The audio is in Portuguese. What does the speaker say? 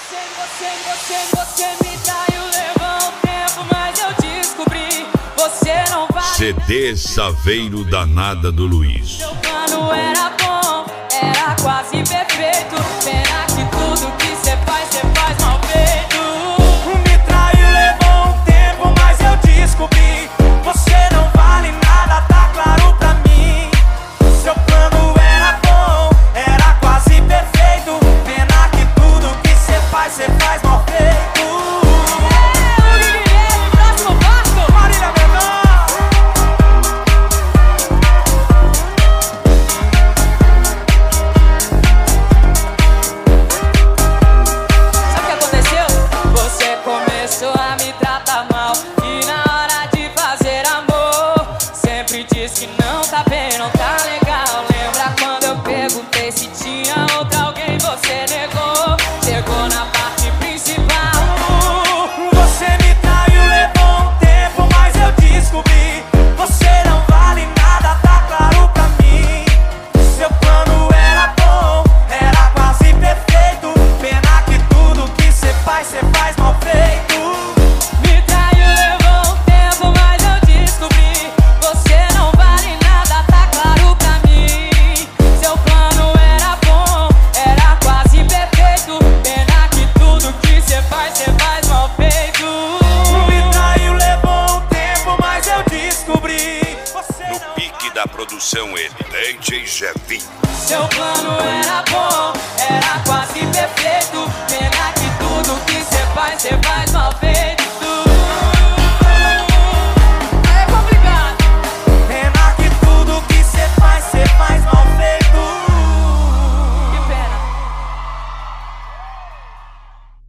Você me traiu, levou um tempo, mas eu descobri. Você não vai. CD Saveiro Danada do Luiz. Seu plano era bom, era quase perfeito. Pena que tudo que cê faz mal feito. Me traiu, levou um tempo, mas eu descobri. Você não vale nada, tá claro pra mim. Seu plano era bom, era quase perfeito. Pena que tudo que cê faz mal feito. Próximo passo, Marília Menor. Sabe o que aconteceu? Você começou a me tratar mal e na hora de fazer amor sempre diz que não tá bem, não tá legal. Lembra quando eu perguntei se tinha outra alguém, você negou. Chegou na parte principal. Você me traiu, levou um tempo, mas eu descobri. Você não vale nada, tá claro pra mim. Seu plano era bom, era quase perfeito. Pena que tudo que cê faz mal feito. Me traiu, levou um tempo, mas eu descobri. Você não vale nada, tá claro pra mim. Seu plano era bom, era quase perfeito. Pena que tudo que cê faz mal feito. Me traiu, levou um tempo, mas eu descobri. Você No não pique da produção ele, DJ Jevinho. Seu plano era bom, era quase perfeito. Pena que tudo que cê faz mal feito.